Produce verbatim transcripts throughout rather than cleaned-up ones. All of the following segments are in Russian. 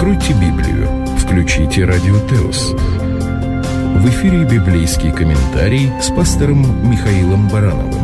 Откройте Библию, включите Радио Теос. В эфире библейский комментарий с пастором Михаилом Барановым.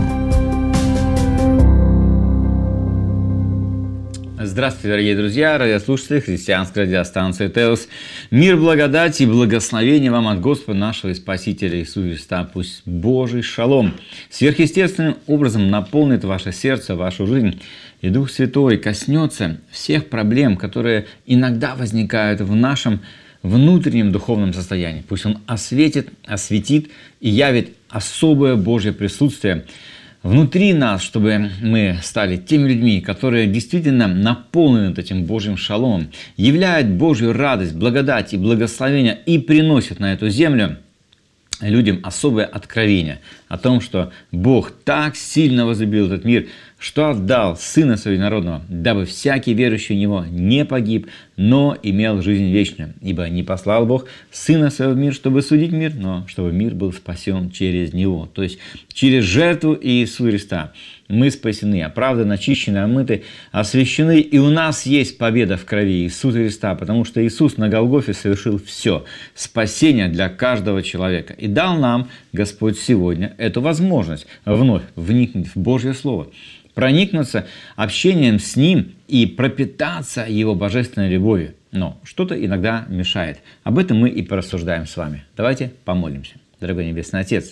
Здравствуйте, дорогие друзья, радиослушатели христианской радиостанции Теос. Мир, благодать и благословение вам от Господа нашего и Спасителя Иисуса Христа. Пусть Божий шалом сверхъестественным образом наполнит ваше сердце, вашу жизнь. И Дух Святой коснется всех проблем, которые иногда возникают в нашем внутреннем духовном состоянии. Пусть Он осветит, осветит и явит особое Божье присутствие внутри нас, чтобы мы стали теми людьми, которые действительно наполнены этим Божьим шаломом, являют Божью радость, благодать и благословение и приносят на эту землю людям особое откровение о том, что Бог так сильно возлюбил этот мир, что отдал Сына Своего Единородного, дабы всякий верующий в Него не погиб, но имел жизнь вечную. Ибо не послал Бог Сына Своего в мир, чтобы судить мир, но чтобы мир был спасен через Него. То есть через жертву Иисуса Христа мы спасены, оправданы, очищены, омыты, освящены, и у нас есть победа в крови Иисуса Христа, потому что Иисус на Голгофе совершил все, спасение для каждого человека. И дал нам Господь сегодня эту возможность вновь вникнуть в Божье Слово, проникнуться общением с Ним и пропитаться Его божественной любовью. Но что-то иногда мешает. Об этом мы и порассуждаем с вами. Давайте помолимся. Дорогой Небесный Отец,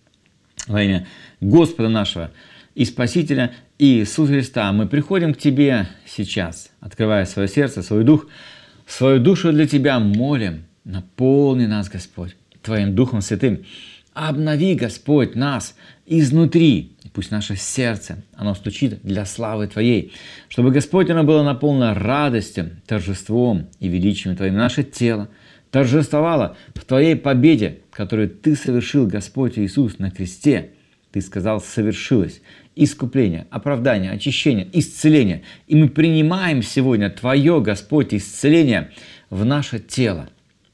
во имя Господа нашего и Спасителя Иисуса Христа, мы приходим к Тебе сейчас, открывая свое сердце, свой дух, свою душу для Тебя молим. Наполни нас, Господь, Твоим Духом Святым. Обнови, Господь, нас изнутри. И пусть наше сердце, оно стучит для славы Твоей, чтобы, Господь, оно было наполнено радостью, торжеством и величием Твоим. Наше тело торжествовало в Твоей победе, которую Ты совершил, Господь Иисус, на кресте. Ты сказал, совершилось искупление, оправдание, очищение, исцеление. И мы принимаем сегодня Твое, Господь, исцеление в наше тело.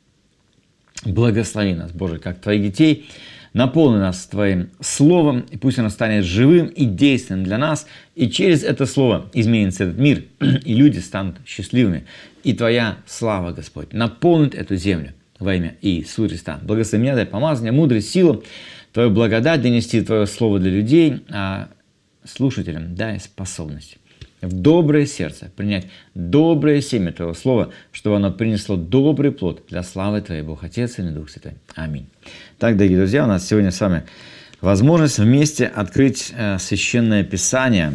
Благослови нас, Боже, как Твоих детей. Наполни нас Твоим Словом, и пусть оно станет живым и действенным для нас. И через это Слово изменится этот мир, и люди станут счастливыми. И Твоя слава, Господь, наполнит эту землю во имя Иисуса Христа. Благослови меня, дай помазание, мудрость, силу, Твою благодать донести Твое Слово для людей, а слушателям дай способность в доброе сердце принять доброе семя Твоего Слова, чтобы оно принесло добрый плод для славы Твоей, Бог Отец и Дух Святой. Аминь. Так, дорогие друзья, у нас сегодня с вами возможность вместе открыть Священное Писание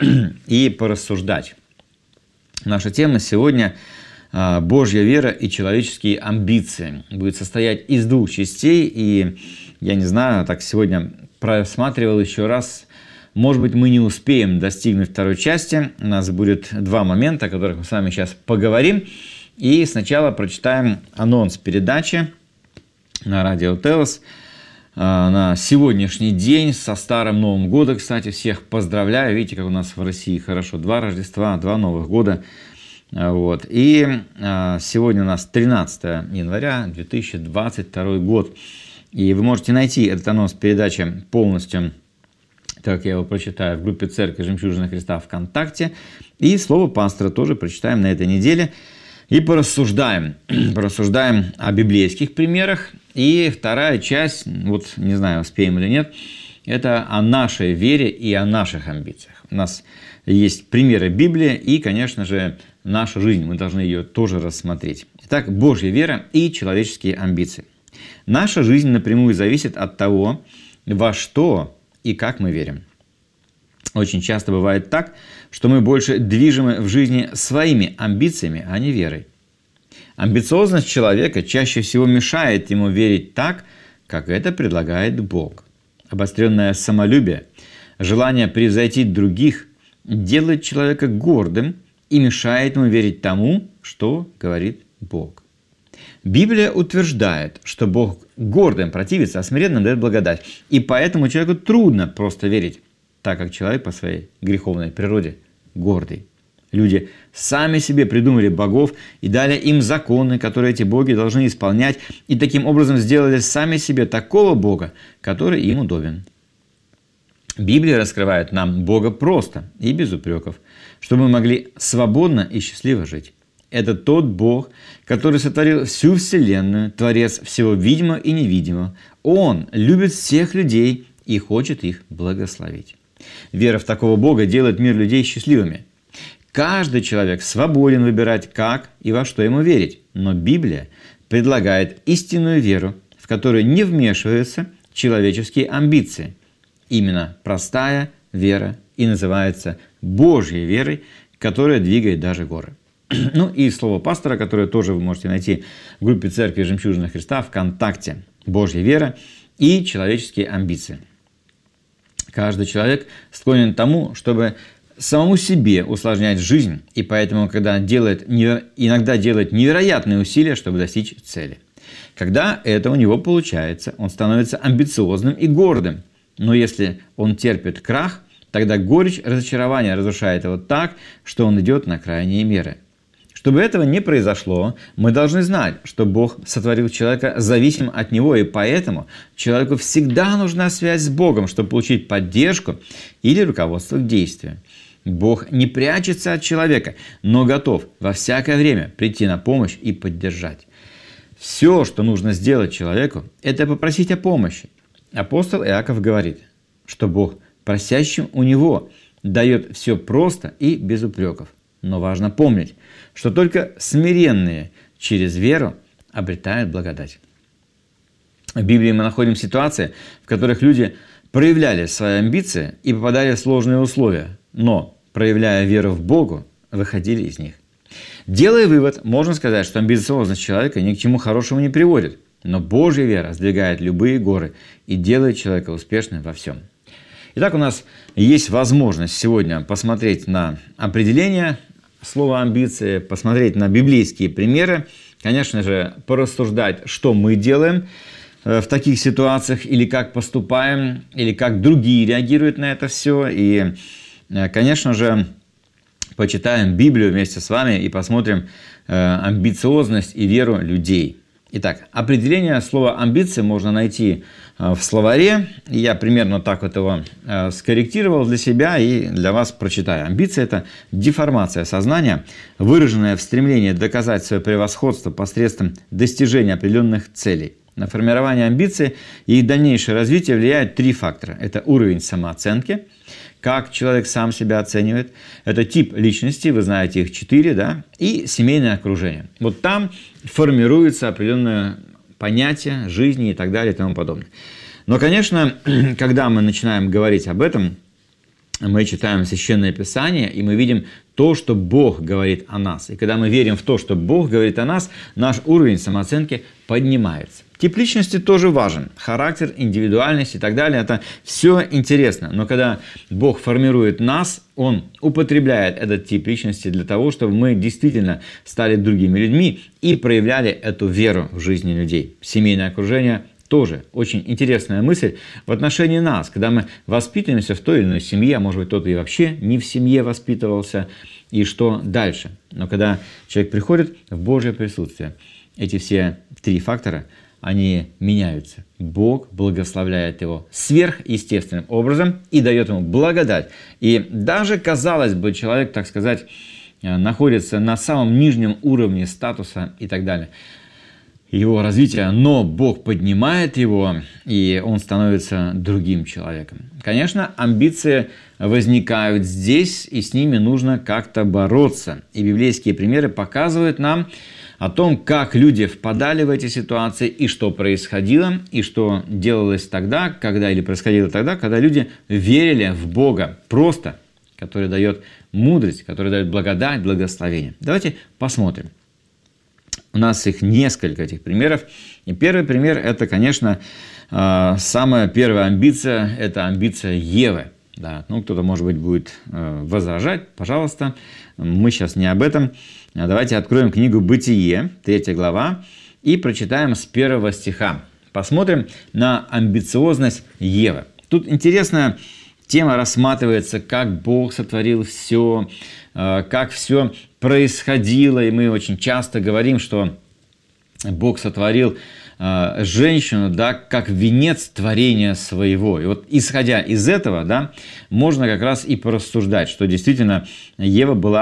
и порассуждать. Наша тема сегодня – Божья вера и человеческие амбиции. Будет состоять из двух частей, и я не знаю, так сегодня просматривал еще раз. Может быть, мы не успеем достигнуть второй части. У нас будет два момента, о которых мы с вами сейчас поговорим. И сначала прочитаем анонс передачи на Радио Теос на сегодняшний день со Старым Новым Годом. Кстати, всех поздравляю. Видите, как у нас в России хорошо. Два Рождества, два Новых года. Вот. И сегодня у нас тринадцатое января две тысячи двадцать второй год. И вы можете найти этот анонс передачи полностью, так я его прочитаю, в группе Церкви Жемчужина Христа ВКонтакте. И слово пастора тоже прочитаем на этой неделе. И порассуждаем. Порассуждаем о библейских примерах. И вторая часть, вот не знаю, успеем или нет, это о нашей вере и о наших амбициях. У нас есть примеры Библии и, конечно же, наша жизнь. Мы должны ее тоже рассмотреть. Итак, Божья вера и человеческие амбиции. Наша жизнь напрямую зависит от того, во что и как мы верим. Очень часто бывает так, что мы больше движимы в жизни своими амбициями, а не верой. Амбициозность человека чаще всего мешает ему верить так, как это предлагает Бог. Обостренное самолюбие, желание превзойти других делает человека гордым и мешает ему верить тому, что говорит Бог. Библия утверждает, что Бог гордым противится, а смиренным дает благодать. И поэтому человеку трудно просто верить, так как человек по своей греховной природе гордый. Люди сами себе придумали богов и дали им законы, которые эти боги должны исполнять, и таким образом сделали сами себе такого Бога, который им удобен. Библия раскрывает нам Бога просто и без упреков, чтобы мы могли свободно и счастливо жить. Это тот Бог, который сотворил всю вселенную, Творец всего видимого и невидимого. Он любит всех людей и хочет их благословить. Вера в такого Бога делает мир людей счастливыми. Каждый человек свободен выбирать, как и во что ему верить. Но Библия предлагает истинную веру, в которую не вмешиваются человеческие амбиции. Именно простая вера и называется Божьей верой, которая двигает даже горы. Ну и слово пастора, которое тоже вы можете найти в группе Церкви Жемчужина Христа ВКонтакте. Божья вера и человеческие амбиции. Каждый человек склонен к тому, чтобы самому себе усложнять жизнь, и поэтому когда делает, иногда делает невероятные усилия, чтобы достичь цели. Когда это у него получается, он становится амбициозным и гордым. Но если он терпит крах, тогда горечь разочарования разрушает его так, что он идет на крайние меры. Чтобы этого не произошло, мы должны знать, что Бог сотворил человека зависимым от Него, и поэтому человеку всегда нужна связь с Богом, чтобы получить поддержку или руководство к действию. Бог не прячется от человека, но готов во всякое время прийти на помощь и поддержать. Все, что нужно сделать человеку, это попросить о помощи. Апостол Иаков говорит, что Бог просящим у Него дает все просто и без упреков. Но важно помнить, что только смиренные через веру обретают благодать. В Библии мы находим ситуации, в которых люди проявляли свои амбиции и попадали в сложные условия, но, проявляя веру в Бога, выходили из них. Делая вывод, можно сказать, что амбициозность человека ни к чему хорошему не приводит, но Божья вера сдвигает любые горы и делает человека успешным во всем. Итак, у нас есть возможность сегодня посмотреть на определение слова «амбиции», посмотреть на библейские примеры, конечно же, порассуждать, что мы делаем в таких ситуациях, или как поступаем, или как другие реагируют на это все. И, конечно же, почитаем Библию вместе с вами и посмотрим амбициозность и веру людей. Итак, определение слова «амбиции» можно найти в словаре. Я примерно так вот его скорректировал для себя и для вас прочитаю. Амбиция – это деформация сознания, выраженная в стремлении доказать свое превосходство посредством достижения определенных целей. На формирование амбиций и их дальнейшее развитие влияют три фактора. Это уровень самооценки, как человек сам себя оценивает. Это тип личности, вы знаете их четыре, да, и семейное окружение. Вот там формируется определенное понятие жизни и так далее и тому подобное. Но, конечно, когда мы начинаем говорить об этом, мы читаем Священное Писание, и мы видим то, что Бог говорит о нас. И когда мы верим в то, что Бог говорит о нас, наш уровень самооценки поднимается. Тип личности тоже важен. Характер, индивидуальность и так далее. Это все интересно. Но когда Бог формирует нас, Он употребляет этот тип личности для того, чтобы мы действительно стали другими людьми и проявляли эту веру в жизни людей. Семейное окружение тоже очень интересная мысль в отношении нас. Когда мы воспитываемся в той или иной семье, а может быть кто-то и вообще не в семье воспитывался, и что дальше? Но когда человек приходит в Божье присутствие, эти все три фактора, они меняются. Бог благословляет его сверхъестественным образом и дает ему благодать. И даже, казалось бы, человек, так сказать, находится на самом нижнем уровне статуса и так далее, его развития, но Бог поднимает его, и он становится другим человеком. Конечно, амбиции возникают здесь, и с ними нужно как-то бороться. И библейские примеры показывают нам о том, как люди впадали в эти ситуации, и что происходило, и что делалось тогда, когда, или происходило тогда, когда люди верили в Бога просто, который дает мудрость, который дает благодать, благословение. Давайте посмотрим. У нас их несколько, этих примеров. И первый пример – это, конечно, самая первая амбиция – это амбиция Евы. Да, ну, кто-то, может быть, будет возражать, пожалуйста. Мы сейчас не об этом. Давайте откроем книгу «Бытие», третья глава, и прочитаем с первого стиха. Посмотрим на амбициозность Евы. Тут интересная тема рассматривается, как Бог сотворил все, как все происходило. И мы очень часто говорим, что Бог сотворил женщину, да, как венец творения своего. И вот исходя из этого, да, можно как раз и порассуждать, что действительно Ева была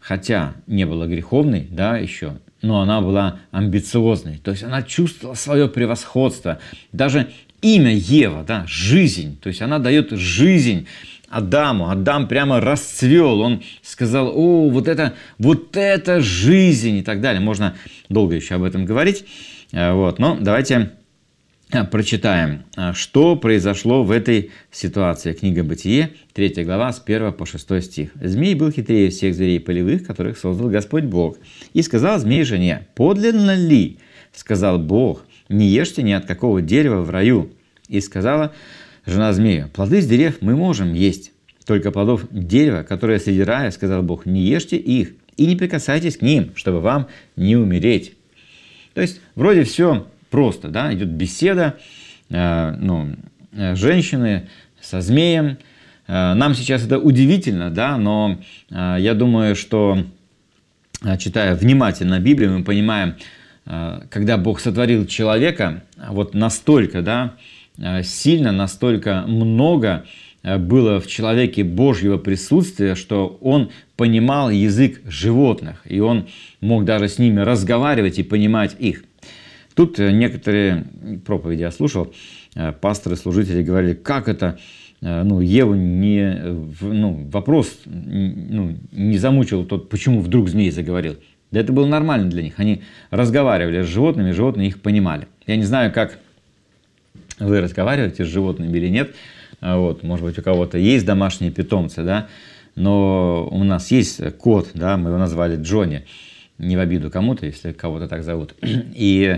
хотя не была греховной, да, еще, но она была амбициозной. То есть она чувствовала свое превосходство. Даже имя Ева, да, жизнь, то есть она дает жизнь Адаму. Адам прямо расцвел, он сказал: о, вот это, вот это жизнь и так далее. Можно долго еще об этом говорить, вот, но давайте прочитаем, что произошло в этой ситуации. Книга Бытие, третья глава, с первого по шестой стих. «Змей был хитрее всех зверей полевых, которых создал Господь Бог. И сказал змей жене: подлинно ли, сказал Бог, не ешьте ни от какого дерева в раю. И сказала жена змею: плоды с дерев мы можем есть, только плодов дерева, которое среди рая, сказал Бог, не ешьте их и не прикасайтесь к ним, чтобы вам не умереть». То есть вроде все просто, да, идет беседа э, ну, женщины со змеем. Э, нам сейчас это удивительно, да, но э, я думаю, что, э, читая внимательно Библию, мы понимаем, э, когда Бог сотворил человека, вот настолько, да, э, сильно, настолько много э, было в человеке Божьего присутствия, что он понимал язык животных, и он мог даже с ними разговаривать и понимать их. Тут некоторые проповеди я слушал, пасторы, служители говорили, как это, ну, Еву не, ну, вопрос ну, не замучил тот, почему вдруг змей заговорил. Да это было нормально для них. Они разговаривали с животными, животные их понимали. Я не знаю, как вы разговариваете с животными или нет. Вот, может быть, у кого-то есть домашние питомцы, да, но у нас есть кот, да, мы его назвали Джонни. Не в обиду кому-то, если кого-то так зовут. И,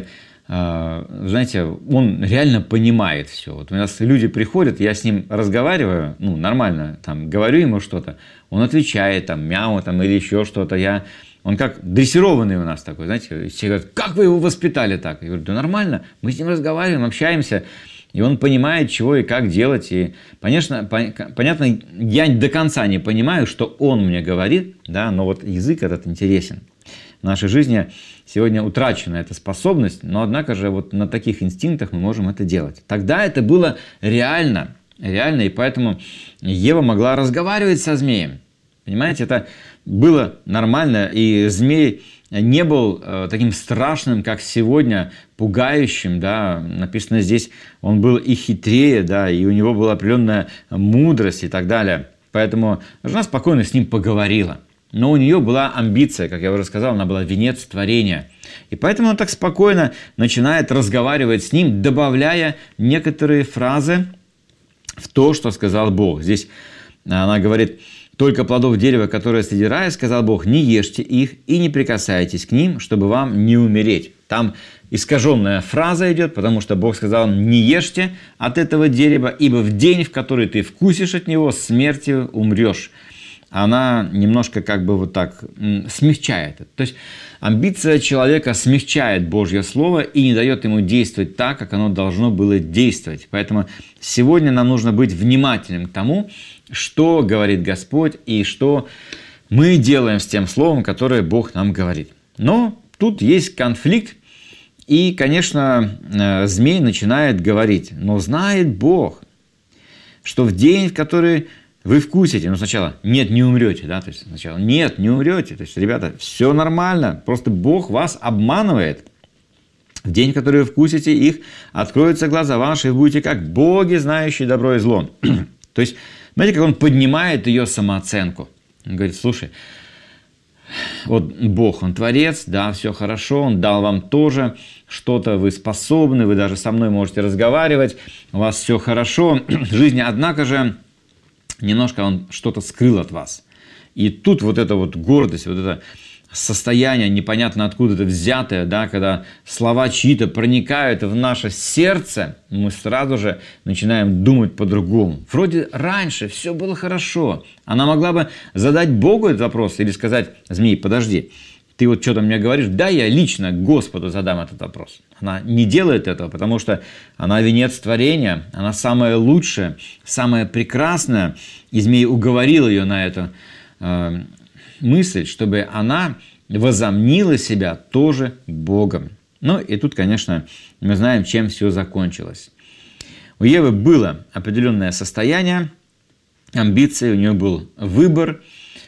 знаете, он реально понимает все. Вот у нас люди приходят, я с ним разговариваю, ну, нормально, там, говорю ему что-то, он отвечает, там, мяу, там, или еще что-то. Я... Он как дрессированный у нас такой, знаете, все говорят: как вы его воспитали так? Я говорю: да нормально, мы с ним разговариваем, общаемся, и он понимает, чего и как делать. И, конечно, понятно, я до конца не понимаю, что он мне говорит, да, но вот язык этот интересен. В нашей жизни сегодня утрачена эта способность, но, однако же, вот на таких инстинктах мы можем это делать. Тогда это было реально, реально, и поэтому Ева могла разговаривать со змеем. Понимаете, это было нормально, и змей не был э, таким страшным, как сегодня, пугающим, да, написано здесь, он был и хитрее, да, и у него была определенная мудрость и так далее. Поэтому жена спокойно с ним поговорила. Но у нее была амбиция, как я уже сказал, она была венец творения. И поэтому она так спокойно начинает разговаривать с ним, добавляя некоторые фразы в то, что сказал Бог. Здесь она говорит: только плодов дерева, которое среди рая, сказал Бог, не ешьте их и не прикасайтесь к ним, чтобы вам не умереть. Там искаженная фраза идет, потому что Бог сказал: не ешьте от этого дерева, ибо в день, в который ты вкусишь от него, смертью умрешь. Она немножко как бы вот так смягчает это. То есть амбиция человека смягчает Божье Слово и не дает ему действовать так, как оно должно было действовать. Поэтому сегодня нам нужно быть внимательным к тому, что говорит Господь и что мы делаем с тем Словом, которое Бог нам говорит. Но тут есть конфликт, и, конечно, змей начинает говорить: но знает Бог, что в день, в который вы вкусите, ну сначала нет, не умрете, да, то есть сначала нет, не умрете, то есть, ребята, все нормально, просто Бог вас обманывает. В день, в который вы вкусите их, откроются глаза ваши, и вы будете как боги, знающие добро и зло. То есть, знаете, как он поднимает ее самооценку. Он говорит: слушай, вот Бог, Он творец, да, все хорошо, Он дал вам тоже что-то, вы способны, вы даже со мной можете разговаривать, у вас все хорошо в жизни, однако же немножко Он что-то скрыл от вас. И тут вот эта вот гордость, вот это состояние непонятно откуда это взятое, да, когда слова чьи-то проникают в наше сердце, мы сразу же начинаем думать по-другому. Вроде раньше все было хорошо. Она могла бы задать Богу этот вопрос или сказать: змей, подожди, ты вот что-то мне говоришь, да, я лично Господу задам этот вопрос. Она не делает этого, потому что она венец творения, она самая лучшая, самая прекрасная. И змей уговорил ее на эту э, мысль, чтобы она возомнила себя тоже Богом. Ну и тут, конечно, мы знаем, чем все закончилось. У Евы было определенное состояние, амбиции, у нее был выбор.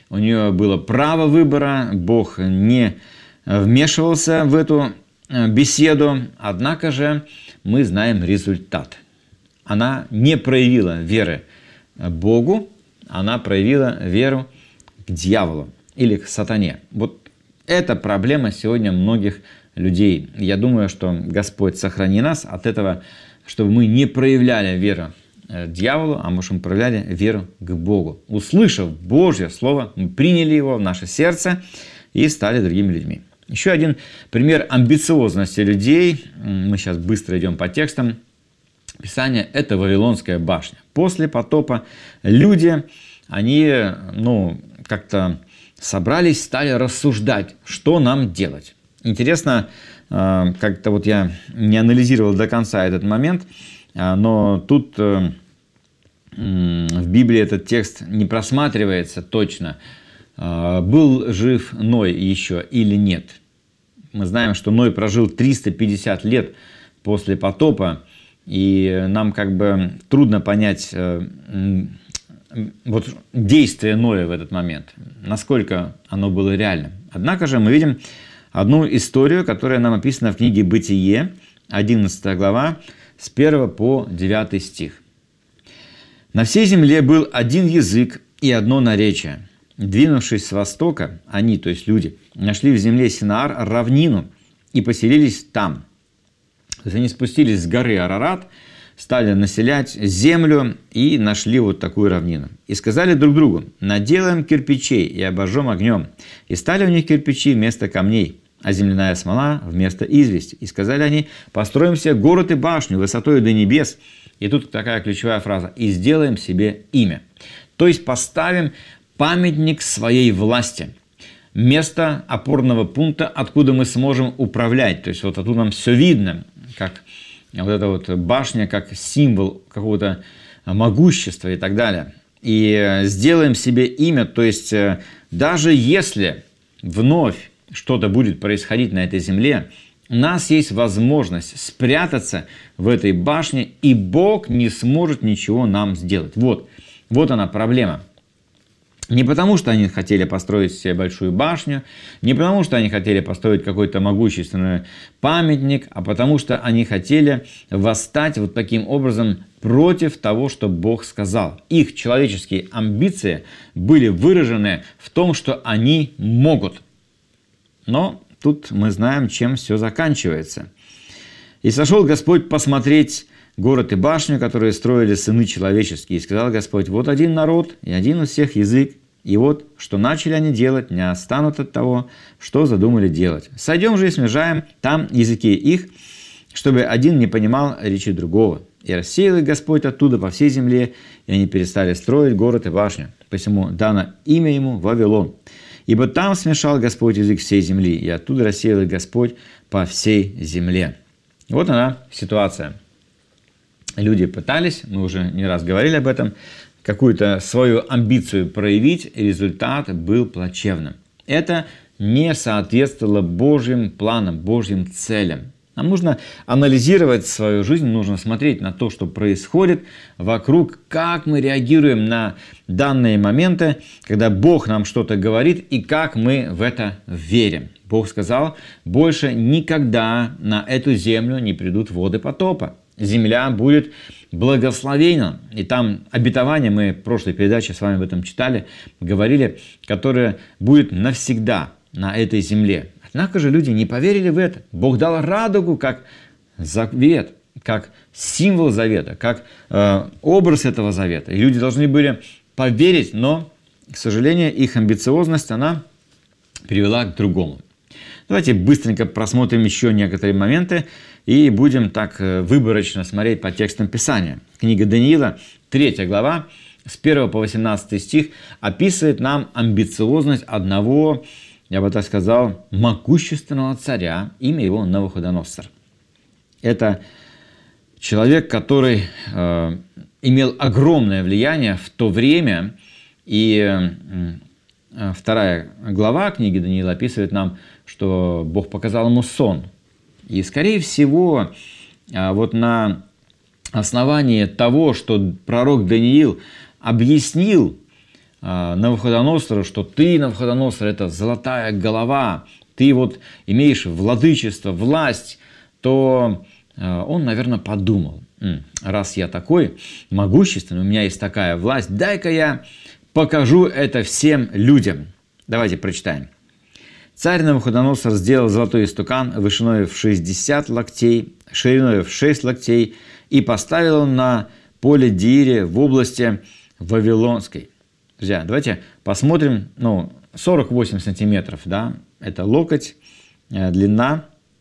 у нее было право выбора, Бог не вмешивался в эту беседу, однако же мы знаем результат. Она не проявила веры Богу, она проявила веру к дьяволу или к сатане. Вот это проблема сегодня многих людей. Я думаю, что Господь сохрани нас от этого, чтобы мы не проявляли веру дьяволу, а может, мы проявляли веру к Богу. Услышав Божье Слово, мы приняли его в наше сердце и стали другими людьми. Еще один пример амбициозности людей. Мы сейчас быстро идем по текстам Писания. Это Вавилонская башня. После потопа люди, они, ну, как-то собрались, стали рассуждать, что нам делать. Интересно, как-то вот я не анализировал до конца этот момент, но тут в Библии этот текст не просматривается точно, был жив Ной еще или нет. Мы знаем, что Ной прожил триста пятьдесят лет после потопа, и нам как бы трудно понять вот действие Ноя в этот момент, насколько оно было реальным. Однако же мы видим одну историю, которая нам описана в книге «Бытие», одиннадцатая глава, с первого по девятый стих. «На всей земле был один язык и одно наречие. Двинувшись с востока, они, то есть люди, нашли в земле Синаар равнину и поселились там». То есть они спустились с горы Арарат, стали населять землю и нашли вот такую равнину. И сказали друг другу: наделаем кирпичей и обожжем огнем. И стали у них кирпичи вместо камней, а земляная смола вместо извести. И сказали они: построим себе город и башню высотой до небес. И тут такая ключевая фраза: и сделаем себе имя. То есть поставим памятник своей власти. Место опорного пункта, откуда мы сможем управлять. То есть вот оттуда нам все видно, как вот эта вот башня, как символ какого-то могущества и так далее. И сделаем себе имя, то есть даже если вновь что-то будет происходить на этой земле, у нас есть возможность спрятаться в этой башне, и Бог не сможет ничего нам сделать. Вот, вот она проблема. Не потому, что они хотели построить себе большую башню, не потому, что они хотели построить какой-то могущественный памятник, а потому, что они хотели восстать вот таким образом против того, что Бог сказал. Их человеческие амбиции были выражены в том, что они могут. Но тут мы знаем, чем все заканчивается. «И сошел Господь посмотреть город и башню, которые строили сыны человеческие. И сказал Господь: вот один народ, и один у всех язык, и вот, что начали они делать, не отстанут от того, что задумали делать. Сойдем же и смежаем там языки их, чтобы один не понимал речи другого. И рассеял их Господь оттуда по всей земле, и они перестали строить город и башню. Посему дано имя ему Вавилон. Ибо там смешал Господь язык всей земли, и оттуда рассеял их Господь по всей земле». Вот она ситуация. Люди пытались, мы уже не раз говорили об этом, какую-то свою амбицию проявить, и результат был плачевным. Это не соответствовало Божьим планам, Божьим целям. Нам нужно анализировать свою жизнь, нужно смотреть на то, что происходит вокруг, как мы реагируем на данные моменты, когда Бог нам что-то говорит, и как мы в это верим. Бог сказал: больше никогда на эту землю не придут воды потопа. Земля будет благословена. И там обетование, мы в прошлой передаче с вами об этом читали, говорили, которое будет навсегда на этой земле. Однако же люди не поверили в это. Бог дал радугу как завет, как символ завета, как э, образ этого завета. И люди должны были поверить, но, к сожалению, их амбициозность, она привела к другому. Давайте быстренько просмотрим еще некоторые моменты и будем так выборочно смотреть по текстам Писания. Книга Даниила, третья глава, с первого по восемнадцатый стих, описывает нам амбициозность одного, я бы так сказал, могущественного царя, имя его Навуходоносор. Это человек, который э, имел огромное влияние в то время, и э, вторая глава книги Даниила описывает нам, что Бог показал ему сон. И, скорее всего, вот на основании того, что пророк Даниил объяснил Навуходоносору, что ты, Навуходоносор, это золотая голова, ты вот имеешь владычество, власть, то он, наверное, подумал: раз я такой могущественный, у меня есть такая власть, дай-ка я покажу это всем людям. Давайте прочитаем. Царь Навуходоносор сделал золотой истукан вышиной в шестьдесят локтей, шириной в шесть локтей, и поставил он на поле Диире в области Вавилонской. Друзья, давайте посмотрим, ну, сорок восемь сантиметров, да, это локоть, длина,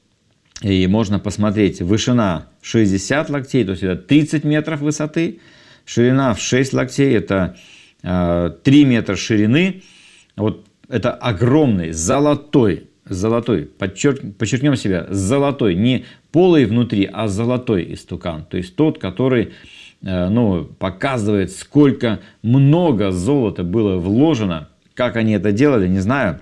и можно посмотреть, вышина шестьдесят локтей, то есть это тридцать метров высоты, ширина в шесть локтей, это э, три метра ширины, вот это огромный, золотой, золотой, подчерк, подчеркнем себя, золотой, не полый внутри, а золотой истукан, то есть тот, который ну, показывает, сколько много золота было вложено. Как они это делали, не знаю,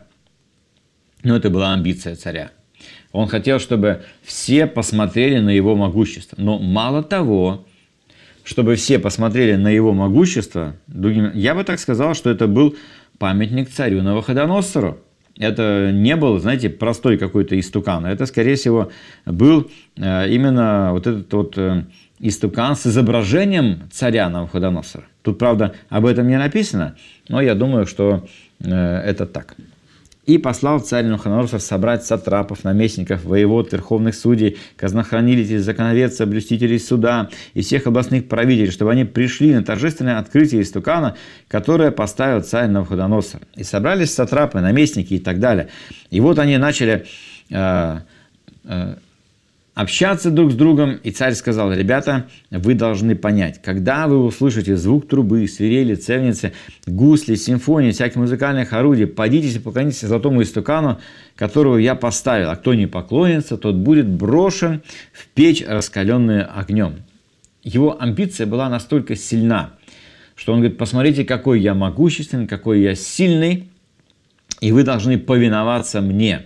но это была амбиция царя. Он хотел, чтобы все посмотрели на его могущество. Но мало того, чтобы все посмотрели на его могущество, я бы так сказал, что это был памятник царю Навуходоносору. Это не был, знаете, простой какой-то истукан. Это, скорее всего, был именно вот этот вот истукан с изображением царя Навуходоносора. Тут, правда, об этом не написано, но я думаю, что это так. «И послал царь Навуходоносор собрать сатрапов, наместников, воевод, верховных судей, казнохранителей, законоведцев, блюстителей суда и всех областных правителей, чтобы они пришли на торжественное открытие истукана, которое поставил царь Навуходоносор. И собрались сатрапы, наместники и так далее. И вот они начали э, э, общаться друг с другом, и царь сказал: ребята, вы должны понять, когда вы услышите звук трубы, свирели, цевницы, гусли, симфонии, всяких музыкальных орудий, подитесь и поклонитесь золотому истукану, которого я поставил, а кто не поклонится, тот будет брошен в печь, раскаленную огнем». Его амбиция была настолько сильна, что он говорит: посмотрите, какой я могущественный, какой я сильный, и вы должны повиноваться мне.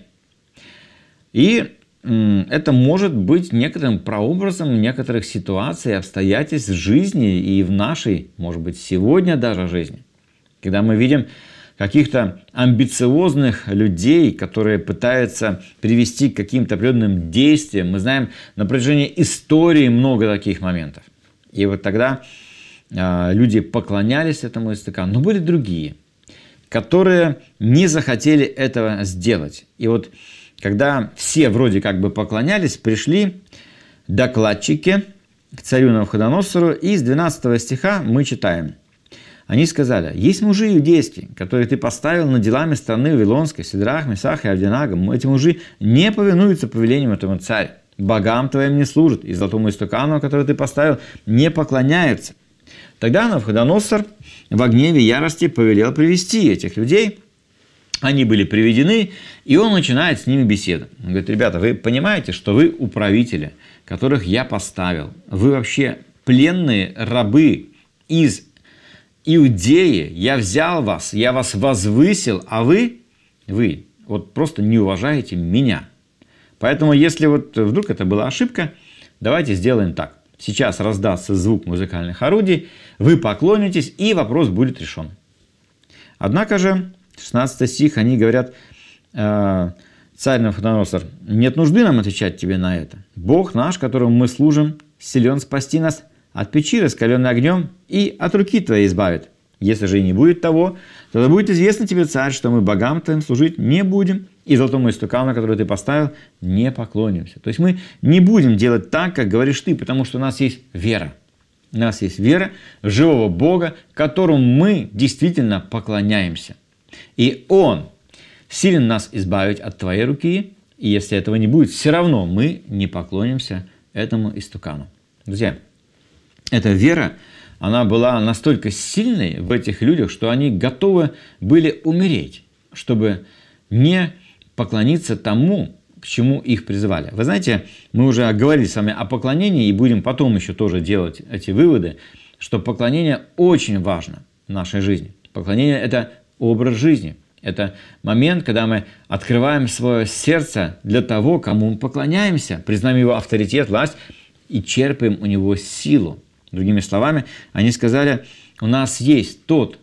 И это может быть некоторым прообразом некоторых ситуаций, обстоятельств в жизни и в нашей, может быть, сегодня даже жизни. Когда мы видим каких-то амбициозных людей, которые пытаются привести к каким-то определенным действиям, мы знаем на протяжении истории много таких моментов. И вот тогда э, люди поклонялись этому истукану, но были другие, которые не захотели этого сделать. И вот когда все вроде как бы поклонялись, пришли докладчики к царю Навуходоносору, и с двенадцатого стиха мы читаем. Они сказали: «Есть мужи иудейские, которые ты поставил над делами страны Вавилонской, Сидрах, Месах и Авденаго. Эти мужи не повинуются повелениям этому царя, богам твоим не служат, и золотому истукану, который ты поставил, не поклоняются». Тогда Навуходоносор в гневе и ярости повелел привести этих людей. Они были приведены, и он начинает с ними беседу. Он говорит: ребята, вы понимаете, что вы управители, которых я поставил. Вы вообще пленные рабы из Иудеи. Я взял вас, я вас возвысил, а вы, вы вот просто не уважаете меня. Поэтому, если вот вдруг это была ошибка, давайте сделаем так. Сейчас раздастся звук музыкальных орудий, вы поклонитесь, и вопрос будет решен. Однако же, шестнадцатый стих, они говорят: э, царь Навуходоносор, нет нужды нам отвечать тебе на это. Бог наш, которому мы служим, силен спасти нас от печи, раскаленной огнем, и от руки твоей избавит. Если же и не будет того, тогда будет известно тебе, царь, что мы богам твоим служить не будем, и золотому истукану, который ты поставил, не поклонимся. То есть мы не будем делать так, как говоришь ты, потому что у нас есть вера. У нас есть вера в живого Бога, которому мы действительно поклоняемся. И Он силен нас избавить от твоей руки, и если этого не будет, все равно мы не поклонимся этому истукану. Друзья, эта вера, она была настолько сильной в этих людях, что они готовы были умереть, чтобы не поклониться тому, к чему их призывали. Вы знаете, мы уже говорили с вами о поклонении, и будем потом еще тоже делать эти выводы, что поклонение очень важно в нашей жизни. Поклонение – это образ жизни. Это момент, когда мы открываем свое сердце для того, кому мы поклоняемся, признаем его авторитет, власть и черпаем у него силу. Другими словами, они сказали: у нас есть тот,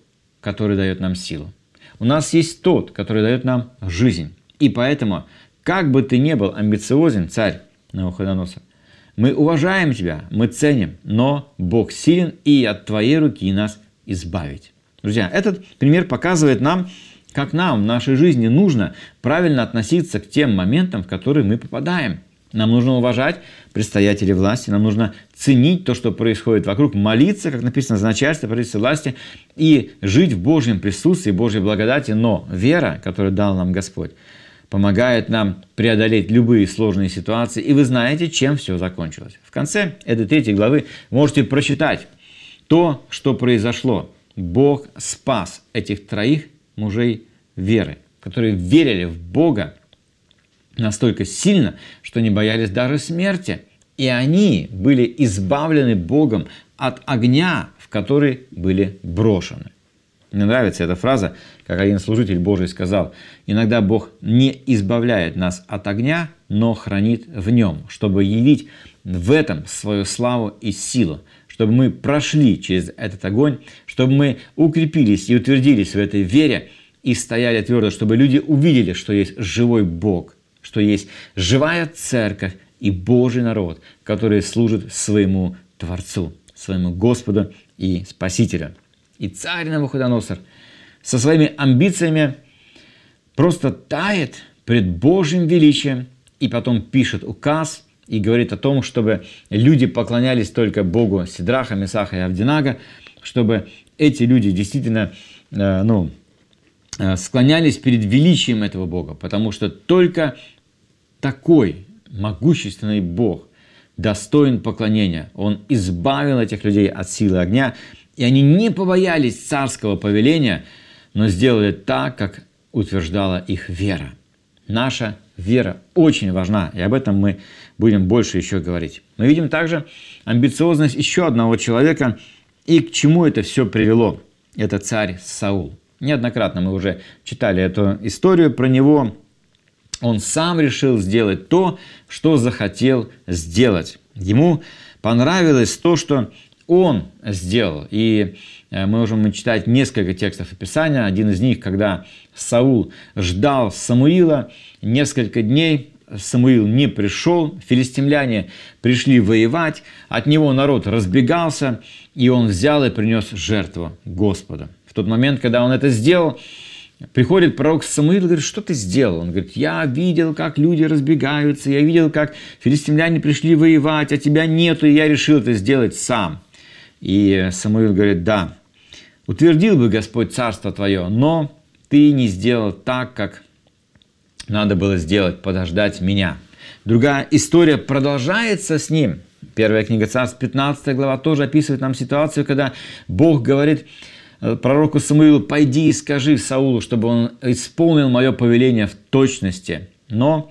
который дает нам силу. У нас есть тот, который дает нам жизнь. И поэтому, как бы ты ни был амбициозен, царь Навуходоносор, мы уважаем тебя, мы ценим, но Бог силен и от твоей руки нас избавить. Друзья, этот пример показывает нам, как нам в нашей жизни нужно правильно относиться к тем моментам, в которые мы попадаем. Нам нужно уважать предстоятелей власти, нам нужно ценить то, что происходит вокруг, молиться, как написано, за начальство, правительство власти, и жить в Божьем присутствии, Божьей благодати. Но вера, которую дал нам Господь, помогает нам преодолеть любые сложные ситуации. И вы знаете, чем все закончилось. В конце этой третьей главы можете прочитать то, что произошло. Бог спас этих троих мужей веры, которые верили в Бога настолько сильно, что не боялись даже смерти. И они были избавлены Богом от огня, в который были брошены. Мне нравится эта фраза, как один служитель Божий сказал: иногда Бог не избавляет нас от огня, но хранит в нем, чтобы явить в этом свою славу и силу, чтобы мы прошли через этот огонь, чтобы мы укрепились и утвердились в этой вере и стояли твердо, чтобы люди увидели, что есть живой Бог, что есть живая церковь и Божий народ, который служит своему Творцу, своему Господу и Спасителю. И царь Навуходоносор со своими амбициями просто тает пред Божьим величием и потом пишет указ и говорит о том, чтобы люди поклонялись только Богу Сидраха, Месаха и Авдинага, чтобы эти люди действительно э, ну, э, склонялись перед величием этого Бога, потому что только такой могущественный Бог достоин поклонения. Он избавил этих людей от силы огня, и они не побоялись царского повеления, но сделали так, как утверждала их вера. Наша вера очень важна, и об этом мы будем больше еще говорить. Мы видим также амбициозность еще одного человека, и к чему это все привело. Это царь Саул. Неоднократно мы уже читали эту историю про него. Он сам решил сделать то, что захотел сделать. Ему понравилось то, что он сделал. И мы можем читать несколько текстов Писания. Один из них, когда Саул ждал Самуила несколько дней, Самуил не пришел, филистимляне пришли воевать, от него народ разбегался, и он взял и принес жертву Господу. В тот момент, когда он это сделал, приходит пророк Самуил и говорит: что ты сделал? Он говорит: я видел, как люди разбегаются, я видел, как филистимляне пришли воевать, а тебя нету, и я решил это сделать сам. И Самуил говорит: да, утвердил бы Господь царство твое, но ты не сделал так, как надо было сделать, подождать меня. Другая история продолжается с ним. Первая книга Царств, пятнадцатая глава, тоже описывает нам ситуацию, когда Бог говорит пророку Самуилу: пойди и скажи Саулу, чтобы он исполнил мое повеление в точности. Но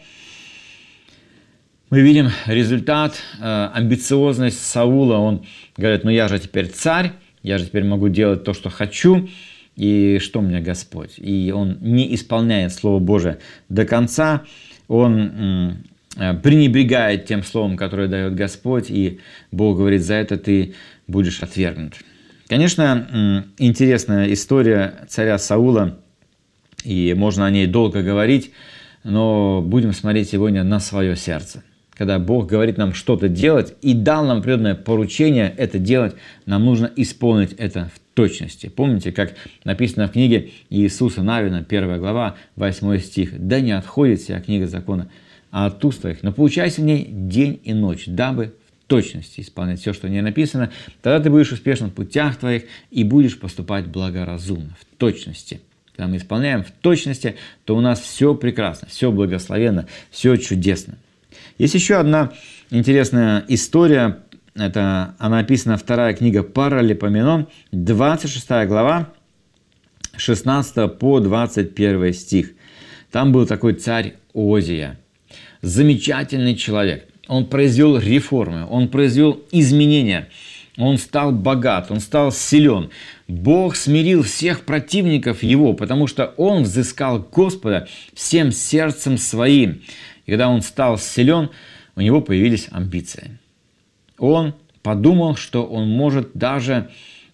мы видим результат, амбициозность Саула. Он говорит: ну я же теперь царь, я же теперь могу делать то, что хочу, и что мне Господь? И он не исполняет Слово Божие до конца, он пренебрегает тем словом, которое дает Господь, и Бог говорит: за это ты будешь отвергнут. Конечно, интересная история царя Саула, и можно о ней долго говорить, но будем смотреть сегодня на свое сердце. Когда Бог говорит нам что-то делать и дал нам определенное поручение это делать, нам нужно исполнить это в точности. Помните, как написано в книге Иисуса Навина, первая глава, восьмой стих: «Да не отходит вся книга закона от уст твоих, но поучайся в ней день и ночь, дабы в точности исполнять все, что в ней написано. Тогда ты будешь успешен в путях твоих и будешь поступать благоразумно». В точности. Когда мы исполняем в точности, то у нас все прекрасно, все благословенно, все чудесно. Есть еще одна интересная история. Это, она описана вторая книга Паралипоменон, двадцать шестая глава, шестнадцатый по двадцать первый стих. Там был такой царь Озия. Замечательный человек. Он произвел реформы, он произвел изменения. Он стал богат, он стал силен. Бог смирил всех противников его, потому что он взыскал Господа всем сердцем своим. И когда он стал силен, у него появились амбиции. Он подумал, что он может даже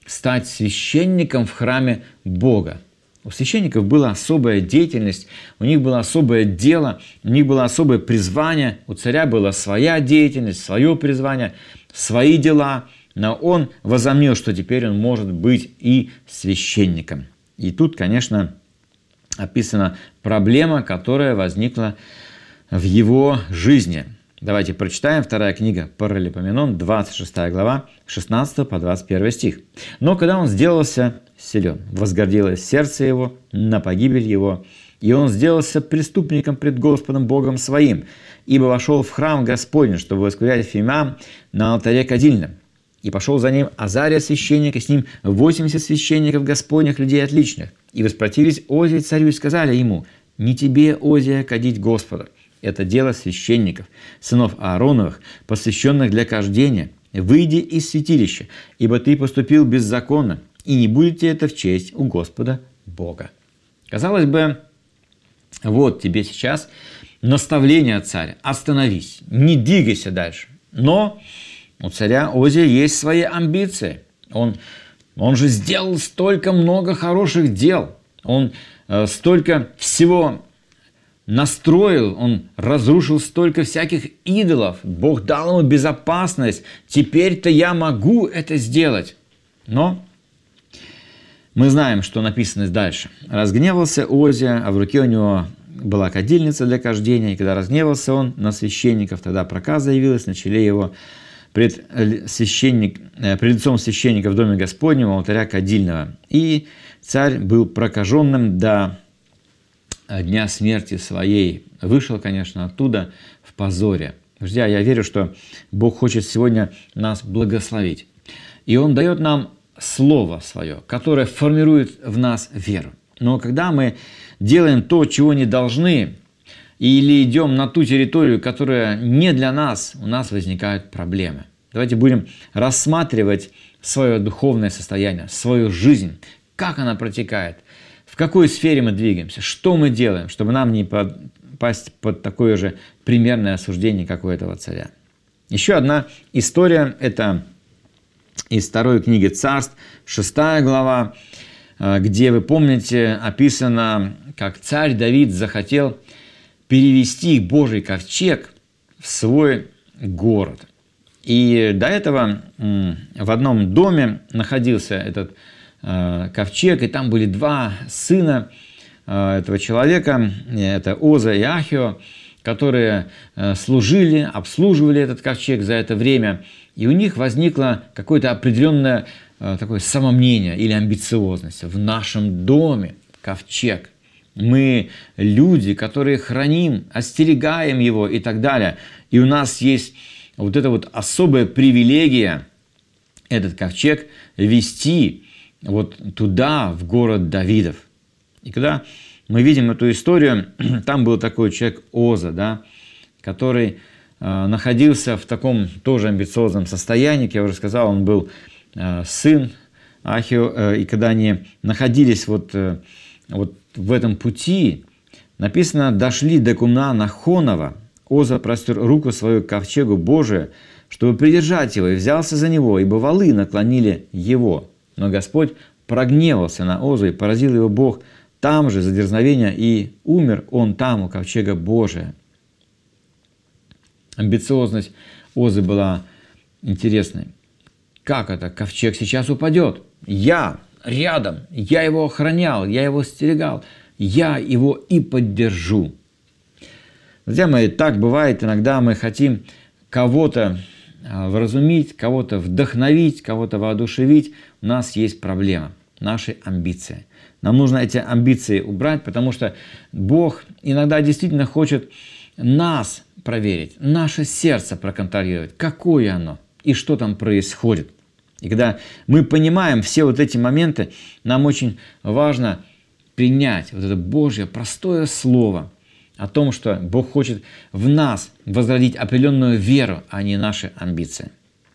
стать священником в храме Бога. У священников была особая деятельность, у них было особое дело, у них было особое призвание, у царя была своя деятельность, свое призвание, свои дела, но он возомнил, что теперь он может быть и священником. И тут, конечно, описана проблема, которая возникла в его жизни. Давайте прочитаем. Вторая книга Паралипоменон, двадцать шестая глава, шестнадцатый по двадцать первый стих. «Но когда он сделался силен, возгордилось сердце его на погибель его, и он сделался преступником пред Господом Богом своим, ибо вошел в храм Господень, чтобы воскурять фимиам на алтаре кадильном. И пошел за ним Азария священник, и с ним восемьдесят священников Господних, людей отличных. И воспротивились Озии царю и сказали ему: не тебе, Озия, кадить Господа. Это дело священников, сынов Аароновых, посвященных для кождения. Выйди из святилища, ибо ты поступил беззаконно, и не будет тебе это в честь у Господа Бога». Казалось бы, вот тебе сейчас наставление от царя. Остановись, не двигайся дальше. Но у царя Озия есть свои амбиции. Он, он же сделал столько много хороших дел. Он э, столько всего настроил, он разрушил столько всяких идолов. Бог дал ему безопасность. Теперь-то я могу это сделать. Но мы знаем, что написано дальше. «Разгневался Озия, а в руке у него была кадильница для кождения, и когда разгневался он на священников, тогда проказа явилась на челе его пред, священник, пред лицом священника в доме Господнем, у алтаря кадильного. И царь был прокаженным до дня смерти своей». Вышел, конечно, оттуда в позоре. Друзья, я верю, что Бог хочет сегодня нас благословить. И Он дает нам Слово Свое, которое формирует в нас веру. Но когда мы делаем то, чего не должны, или идем на ту территорию, которая не для нас, у нас возникают проблемы. Давайте будем рассматривать свое духовное состояние, свою жизнь, как она протекает, в какой сфере мы двигаемся, что мы делаем, чтобы нам не попасть под такое же примерное осуждение, как у этого царя. Еще одна история – это из второй книги Царств, шестая глава, где, вы помните, описано, как царь Давид захотел перевести Божий ковчег в свой город. И до этого в одном доме находился этот ковчег, и там были два сына этого человека, это Оза и Ахио, которые служили, обслуживали этот ковчег за это время, и у них возникло какое-то определенное такое самомнение или амбициозность. В нашем доме ковчег. Мы люди, которые храним, остерегаем его и так далее. И у нас есть вот эта вот особая привилегия этот ковчег вести вот туда, в город Давидов. И когда мы видим эту историю, там был такой человек Оза, да, который э, находился в таком тоже амбициозном состоянии. Как я уже сказал, он был э, сын Ахио, э, и когда они находились вот, э, вот в этом пути, написано: «Дошли до кумна Нахонова, Оза простер руку свою к ковчегу Божию, чтобы придержать его, и взялся за него, ибо валы наклонили его. Но Господь прогневался на Озу, и поразил его Бог там же за дерзновение, и умер он там, у ковчега Божия». Амбициозность Озы была интересной. Как это? Ковчег сейчас упадет. Я рядом, я его охранял, я его стерегал, я его и поддержу. Друзья мои, так бывает, иногда мы хотим кого-то вразумить, кого-то вдохновить, кого-то воодушевить. У нас есть проблема, наши амбиции. Нам нужно эти амбиции убрать, потому что Бог иногда действительно хочет нас проверить, наше сердце проконтролировать, какое оно и что там происходит. И когда мы понимаем все вот эти моменты, нам очень важно принять вот это Божье простое слово о том, что Бог хочет в нас возродить определенную веру, а не наши амбиции.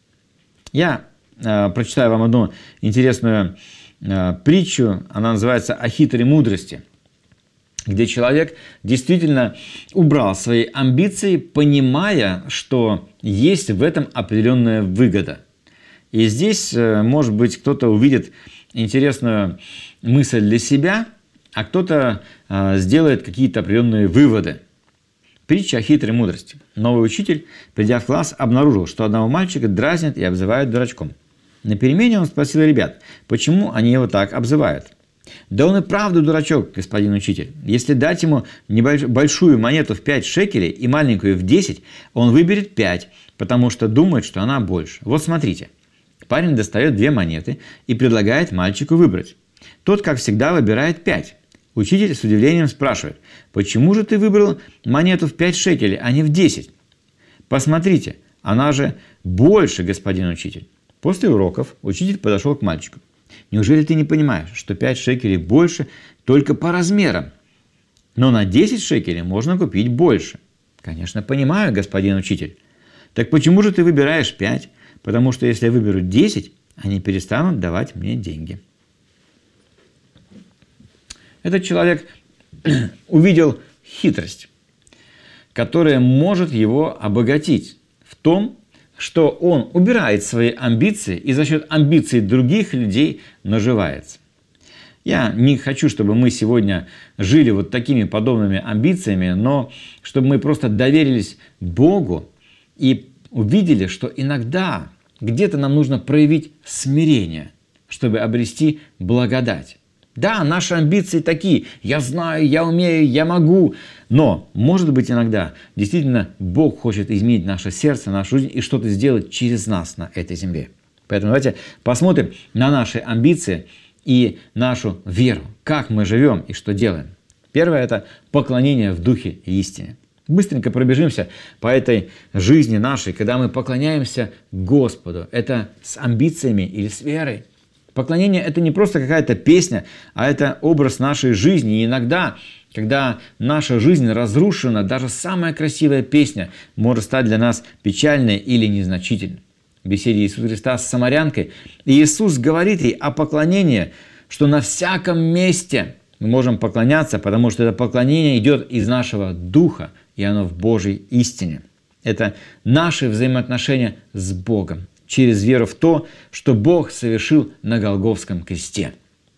Я э, прочитаю вам одну интересную э, притчу, она называется «О хитрой мудрости», где человек действительно убрал свои амбиции, понимая, что есть в этом определенная выгода. И здесь, может быть, кто-то увидит интересную мысль для себя, а кто-то сделает какие-то определенные выводы. Притча о хитрой мудрости. Новый учитель, придя в класс, обнаружил, что одного мальчика дразнят и обзывают дурачком. На перемене он спросил ребят, почему они его так обзывают. «Да он и правда дурачок, господин учитель. Если дать ему большую монету в пять шекелей и маленькую в десять, он выберет пять, потому что думает, что она больше. Вот смотрите». Парень достает две монеты и предлагает мальчику выбрать. Тот, как всегда, выбирает пять. Учитель с удивлением спрашивает, почему же ты выбрал монету в пять шекелей, а не в десять? Посмотрите, она же больше, господин учитель. После уроков учитель подошел к мальчику. Неужели ты не понимаешь, что пять шекелей больше только по размерам? Но на десять шекелей можно купить больше. Конечно, понимаю, господин учитель. Так почему же ты выбираешь пять? Потому что если я выберу десять, они перестанут давать мне деньги. Этот человек увидел хитрость, которая может его обогатить в том, что он убирает свои амбиции и за счет амбиций других людей наживается. Я не хочу, чтобы мы сегодня жили вот такими подобными амбициями, но чтобы мы просто доверились Богу и увидели, что иногда где-то нам нужно проявить смирение, чтобы обрести благодать. Да, наши амбиции такие. Я знаю, я умею, я могу. Но, может быть, иногда действительно Бог хочет изменить наше сердце, нашу жизнь и что-то сделать через нас на этой земле. Поэтому давайте посмотрим на наши амбиции и нашу веру. Как мы живем и что делаем. Первое – это поклонение в духе и истине. Быстренько пробежимся по этой жизни нашей, когда мы поклоняемся Господу. Это с амбициями или с верой. Поклонение – это не просто какая-то песня, а это образ нашей жизни. И иногда, когда наша жизнь разрушена, даже самая красивая песня может стать для нас печальной или незначительной. В беседе Иисуса Христа с самарянкой Иисус говорит ей о поклонении, что на всяком месте мы можем поклоняться, потому что это поклонение идет из нашего духа, и оно в Божьей истине. Это наши взаимоотношения с Богом через веру в то, что Бог совершил на Голгофском кресте.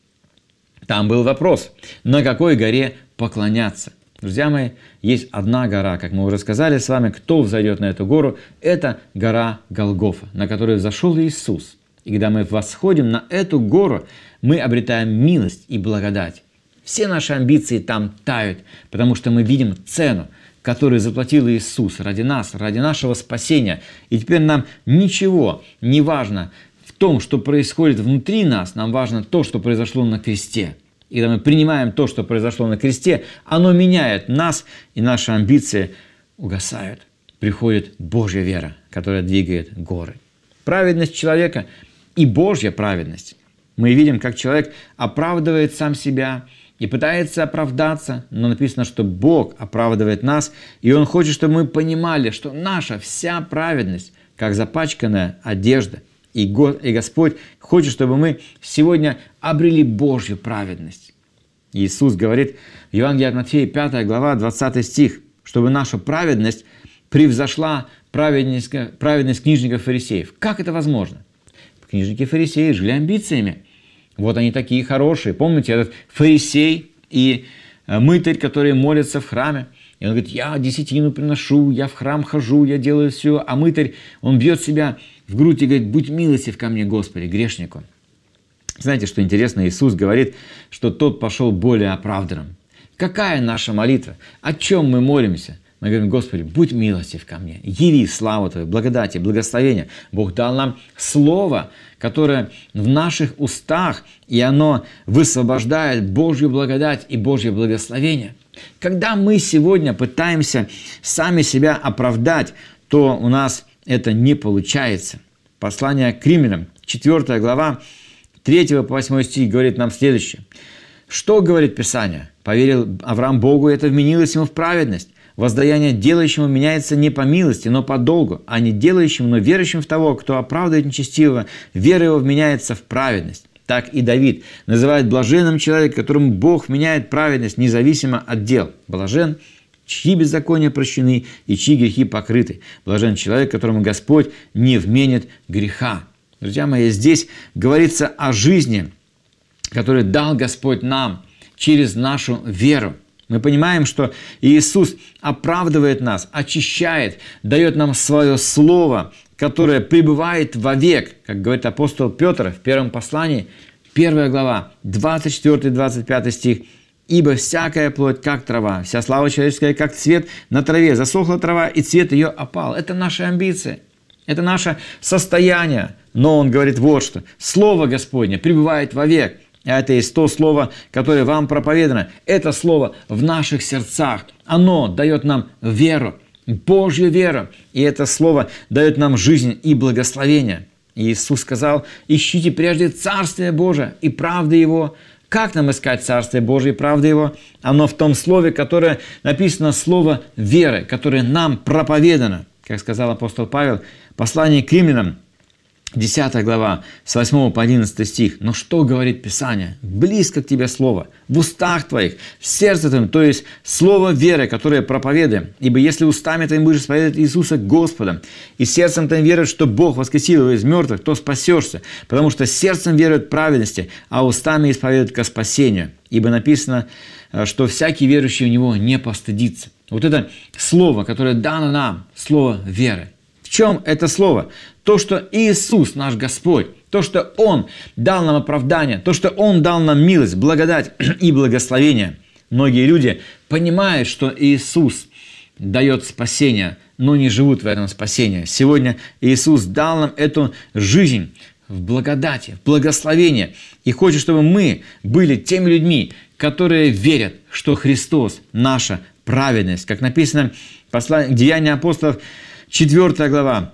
Там был вопрос, на какой горе поклоняться. Друзья мои, есть одна гора, как мы уже сказали с вами, кто взойдет на эту гору, это гора Голгофа, на которую взошел Иисус. И когда мы восходим на эту гору, мы обретаем милость и благодать. Все наши амбиции там тают, потому что мы видим цену, которую заплатил Иисус ради нас, ради нашего спасения. И теперь нам ничего не важно в том, что происходит внутри нас, нам важно то, что произошло на кресте. И когда мы принимаем то, что произошло на кресте, оно меняет нас, и наши амбиции угасают. Приходит Божья вера, которая двигает горы. Праведность человека и Божья праведность. Мы видим, как человек оправдывает сам себя и пытается оправдаться, но написано, что Бог оправдывает нас, и Он хочет, чтобы мы понимали, что наша вся праведность, как запачканная одежда, и Господь хочет, чтобы мы сегодня обрели Божью праведность. Иисус говорит в Евангелии от Матфея, пятая глава, двадцатый стих, чтобы наша праведность превзошла праведность, праведность книжников и фарисеев. Как это возможно? Книжники и фарисеи жили амбициями. Вот они такие хорошие. Помните, этот фарисей и мытарь, которые молятся в храме. И он говорит, я десятину приношу, я в храм хожу, я делаю все. А мытарь, он бьет себя в грудь и говорит, будь милостив ко мне, Господи, грешнику. Знаете, что интересно? Иисус говорит, что тот пошел более оправданным. Какая наша молитва? О чем мы молимся? Мы говорим, Господи, будь милостив ко мне, яви славу Твою, благодать и благословение. Бог дал нам слово, которое в наших устах, и оно высвобождает Божью благодать и Божье благословение. Когда мы сегодня пытаемся сами себя оправдать, то у нас это не получается. Послание к Римлянам, четвёртая глава, третьего по восьмой стих говорит нам следующее. Что говорит Писание? Поверил Авраам Богу, и это вменилось ему в праведность. Воздаяние делающему меняется не по милости, но по долгу, а не делающему, но верующим в того, кто оправдывает нечестивого, вера его вменяется в праведность. Так и Давид называет блаженным человека, которому Бог вменяет праведность независимо от дел. Блажен, чьи беззакония прощены и чьи грехи покрыты. Блажен человек, которому Господь не вменит греха. Друзья мои, здесь говорится о жизни, которую дал Господь нам через нашу веру. Мы понимаем, что Иисус оправдывает нас, очищает, дает нам свое Слово, которое пребывает вовек, как говорит апостол Петр в первом послании, первая глава, двадцать четвёртый двадцать пятый стих. «Ибо всякая плоть, как трава, вся слава человеческая, как цвет на траве. Засохла трава, и цвет ее опал». Это наши амбиции, это наше состояние. Но он говорит вот что. Слово Господне пребывает вовек. Это есть то слово, которое вам проповедано. Это слово в наших сердцах. Оно дает нам веру, Божью веру. И это слово дает нам жизнь и благословение. И Иисус сказал: ищите прежде Царствие Божие и правды Его. Как нам искать Царствие Божие и правды Его? Оно в том слове, которое написано, слово веры, которое нам проповедано. Как сказал апостол Павел, послание к Римлянам, десятая глава, с восьмого по одиннадцатый стих. «Но что говорит Писание? Близко к тебе слово, в устах твоих, в сердце твоем, то есть слово веры, которое проповедуем. Ибо если устами твоим будешь исповедовать Иисуса Господом, и сердцем твоим веруешь, что Бог воскресил его из мертвых, то спасешься. Потому что сердцем веруют к праведности, а устами исповедуют ко спасению. Ибо написано, что всякий верующий в Него не постыдится». Вот это слово, которое дано нам, слово веры. В чем это слово? То, что Иисус наш Господь, то, что Он дал нам оправдание, то, что Он дал нам милость, благодать и благословение. Многие люди понимают, что Иисус дает спасение, но не живут в этом спасении. Сегодня Иисус дал нам эту жизнь в благодати, в благословении. И хочет, чтобы мы были теми людьми, которые верят, что Христос наша праведность. Как написано в Деяниях апостолов, четвёртая глава,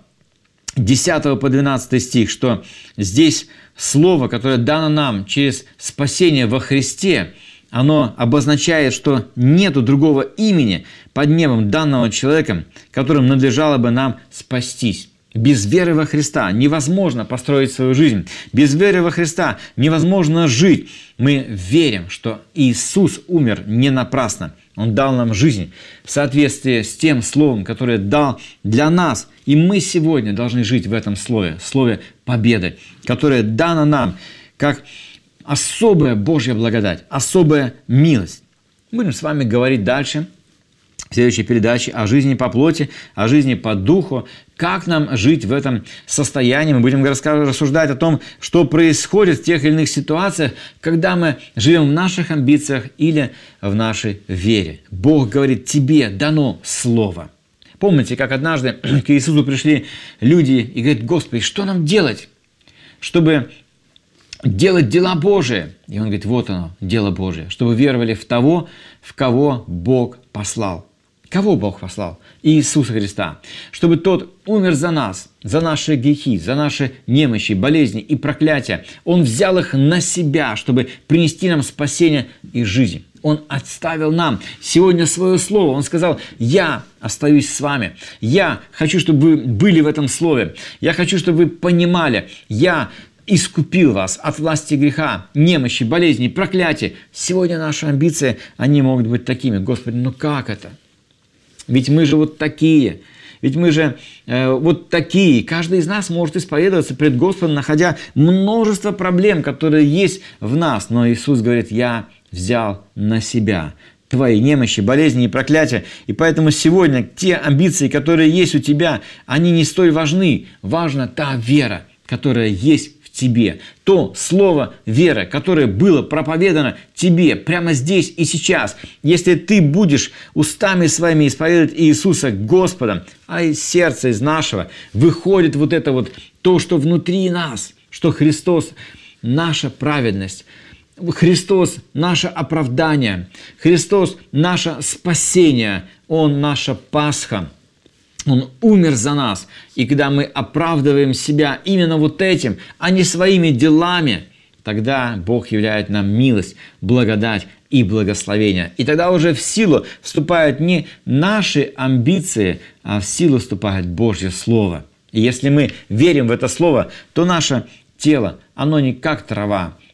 десятый по двенадцатый стих, что здесь слово, которое дано нам через спасение во Христе, оно обозначает, что нету другого имени под небом данного человеком, которым надлежало бы нам спастись. Без веры во Христа невозможно построить свою жизнь. Без веры во Христа невозможно жить. Мы верим, что Иисус умер не напрасно. Он дал нам жизнь в соответствии с тем словом, которое дал для нас. И мы сегодня должны жить в этом слове, слове победы, которое дано нам как особая Божья благодать, особая милость. Будем с вами говорить дальше в следующей передаче о жизни по плоти, о жизни по духу, как нам жить в этом состоянии. Мы будем рассуждать о том, что происходит в тех или иных ситуациях, когда мы живем в наших амбициях или в нашей вере. Бог говорит: тебе дано слово. Помните, как однажды к Иисусу пришли люди и говорят: Господи, что нам делать, чтобы делать дела Божии? И Он говорит: вот оно, дело Божие, чтобы веровали в того, в кого Бог послал. Кого Бог послал? Иисуса Христа. Чтобы Тот умер за нас, за наши грехи, за наши немощи, болезни и проклятия. Он взял их на себя, чтобы принести нам спасение и жизнь. Он оставил нам сегодня свое слово. Он сказал: я остаюсь с вами. Я хочу, чтобы вы были в этом слове. Я хочу, чтобы вы понимали. Я искупил вас от власти греха, немощи, болезней, проклятия. Сегодня наши амбиции, они могут быть такими. Господи, ну как это? Ведь мы же вот такие, ведь мы же э, вот такие. Каждый из нас может исповедоваться пред Господом, находя множество проблем, которые есть в нас. Но Иисус говорит: я взял на себя твои немощи, болезни и проклятия. И поэтому сегодня те амбиции, которые есть у тебя, они не столь важны. Важна та вера, которая есть в тебе. То слово веры, которое было проповедано тебе прямо здесь и сейчас. Если ты будешь устами своими исповедовать Иисуса Господом, а из сердца, из нашего, выходит вот это вот то, что внутри нас, что Христос наша праведность, Христос наше оправдание, Христос наше спасение, Он наша Пасха. Он умер за нас. И когда мы оправдываем себя именно вот этим, а не своими делами, тогда Бог являет нам милость, благодать и благословение. И тогда уже в силу вступают не наши амбиции, а в силу вступает Божье Слово. И если мы верим в это Слово, то наше тело, оно не как трава,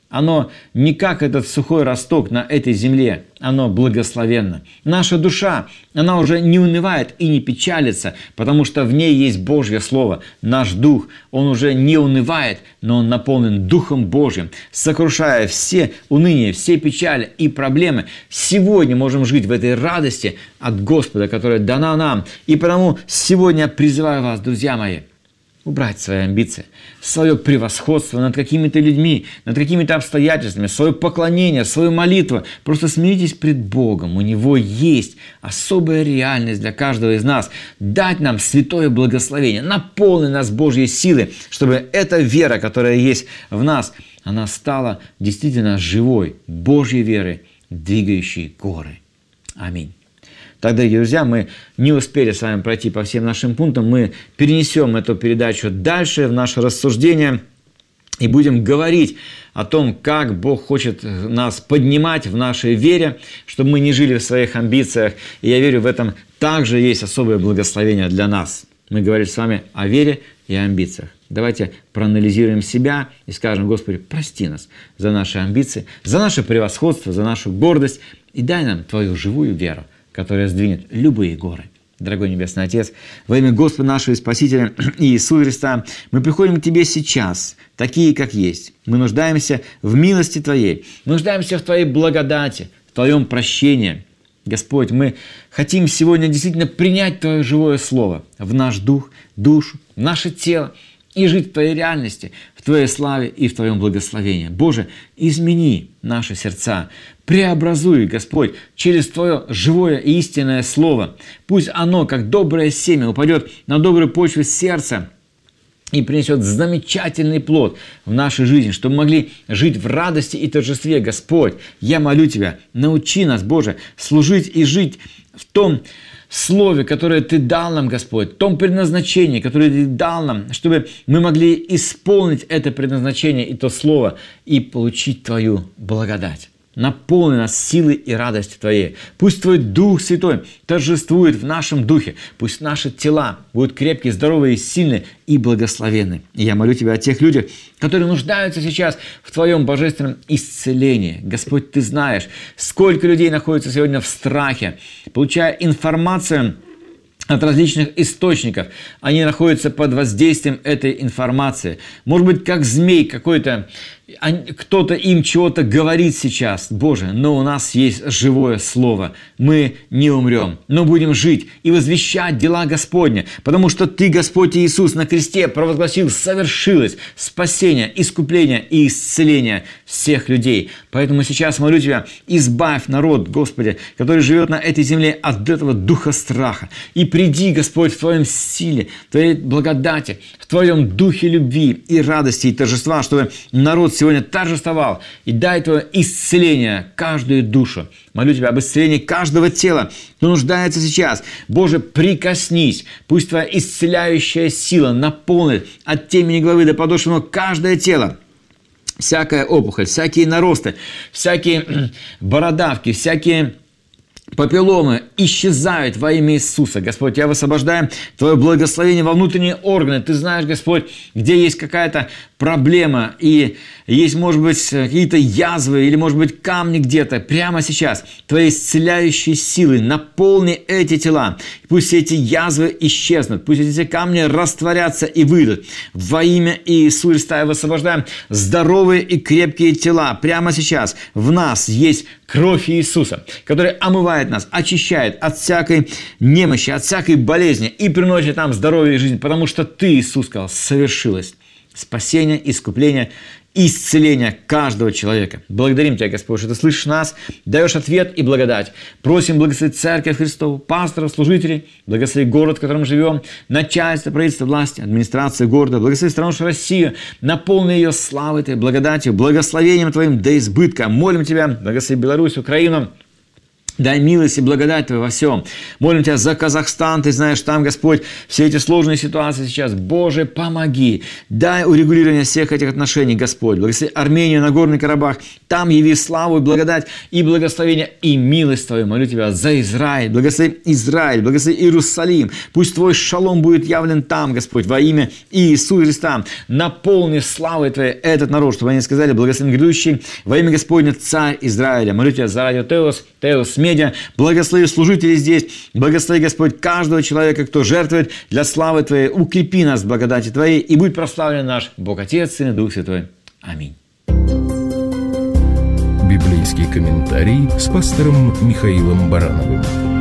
оно не как этот сухой росток на этой земле, оно благословенно. Наша душа, она уже не унывает и не печалится, потому что в ней есть Божье Слово. Наш дух, он уже не унывает, но он наполнен Духом Божьим, сокрушая все уныния, все печали и проблемы. Сегодня можем жить в этой радости от Господа, которая дана нам. И потому сегодня я призываю вас, друзья мои, убрать свои амбиции, свое превосходство над какими-то людьми, над какими-то обстоятельствами, свое поклонение, свою молитву. Просто смиритесь пред Богом. У Него есть особая реальность для каждого из нас. Дать нам святое благословение, наполнить нас Божьей силой, чтобы эта вера, которая есть в нас, она стала действительно живой Божьей верой, двигающей горы. Аминь. Так, дорогие друзья, мы не успели с вами пройти по всем нашим пунктам. Мы перенесем эту передачу дальше в наше рассуждение и будем говорить о том, как Бог хочет нас поднимать в нашей вере, чтобы мы не жили в своих амбициях. И я верю, в этом также есть особое благословение для нас. Мы говорили с вами о вере и о амбициях. Давайте проанализируем себя и скажем: Господи, прости нас за наши амбиции, за наше превосходство, за нашу гордость, и дай нам Твою живую веру, которая сдвинет любые горы. Дорогой Небесный Отец, во имя Господа нашего и Спасителя Иисуса Христа, мы приходим к Тебе сейчас, такие, как есть. Мы нуждаемся в милости Твоей, мы нуждаемся в Твоей благодати, в Твоем прощении. Господь, мы хотим сегодня действительно принять Твое живое Слово в наш дух, душу, в наше тело и жить в Твоей реальности, в Твоей славе и в Твоем благословении. Боже, измени наши сердца, преобразуй, Господь, через Твое живое и истинное Слово. Пусть оно, как доброе семя, упадет на добрую почву сердца и принесет замечательный плод в нашей жизни, чтобы мы могли жить в радости и торжестве. Господь, я молю Тебя, научи нас, Боже, служить и жить в том Слове, которое Ты дал нам, Господь, в том предназначении, которое Ты дал нам, чтобы мы могли исполнить это предназначение и то Слово и получить Твою благодать. Наполни нас силой и радостью Твоей. Пусть Твой Дух Святой торжествует в нашем духе. Пусть наши тела будут крепкие, здоровые, сильные и благословенны. И я молю Тебя о тех людях, которые нуждаются сейчас в Твоем божественном исцелении. Господь, Ты знаешь, сколько людей находится сегодня в страхе, получая информацию от различных источников. Они находятся под воздействием этой информации. Может быть, как змей какой-то, кто-то им чего-то говорит сейчас. Боже, но у нас есть живое Слово. Мы не умрем, но будем жить и возвещать дела Господня, потому что Ты, Господь Иисус, на кресте провозгласил: совершилось спасение, искупление и исцеление всех людей. Поэтому сейчас молю Тебя, избавь народ, Господи, который живет на этой земле, от этого духа страха. И приди, Господь, в Твоем силе, в Твоей благодати, в Твоем духе любви и радости и торжества, чтобы народ сегодня торжествовал. И дай Твое исцеление каждую душу. Молю Тебя об исцелении каждого тела, кто нуждается сейчас. Боже, прикоснись. Пусть Твоя исцеляющая сила наполнит от темени головы до подошвы ног каждое тело. Всякая опухоль, всякие наросты, всякие бородавки, всякие папилломы исчезают во имя Иисуса. Господь, я высвобождаю Твое благословение во внутренние органы. Ты знаешь, Господь, где есть какая-то проблема, и есть, может быть, какие-то язвы, или, может быть, камни где-то. Прямо сейчас Твоей исцеляющей силой наполни эти тела. Пусть эти язвы исчезнут, пусть эти камни растворятся и выйдут. Во имя Иисуса Христа я высвобождаю здоровые и крепкие тела. Прямо сейчас в нас есть кровь Иисуса, которая омывает нас, очищает от всякой немощи, от всякой болезни и приносит нам здоровье и жизнь, потому что Ты, Иисус, сказал: совершилось спасение, искупление, исцеление каждого человека. Благодарим Тебя, Господь, что Ты слышишь нас, даешь ответ и благодать. Просим благословить Церковь Христову, пасторов, служителей, благослови город, в котором живем, начальство, правительство, власти, администрацию города, благослови страну нашу Россию, наполни ее славой Твоей, благодатью, благословением Твоим до избытка. Молим Тебя, благослови Беларусь, Украину, Дай милость и благодать Твою во всем. Молим Тебя за Казахстан. Ты знаешь, там, Господь, все эти сложные ситуации сейчас. Боже, помоги. Дай урегулирование всех этих отношений, Господь. Благослови Армению, Нагорный Карабах. Там яви славу, благодать и благословение и милость Твою. Молю Тебя за Израиль. Благослови Израиль. Благослови Иерусалим. Пусть Твой шалом будет явлен там, Господь, во имя Иисуса Христа. Наполни славой Твоей этот народ, чтобы они сказали: благословен грядущий во имя Господня Царь Израиля. Молю Тебя за радио Теос, Теос Медиа. Благослови служителей здесь. Благослови, Господь, каждого человека, кто жертвует для славы Твоей. Укрепи нас в благодати Твоей, и будь прославлен наш Бог Отец, Сын и Дух Святой. Аминь. Библейский комментарий с пастором Михаилом Барановым.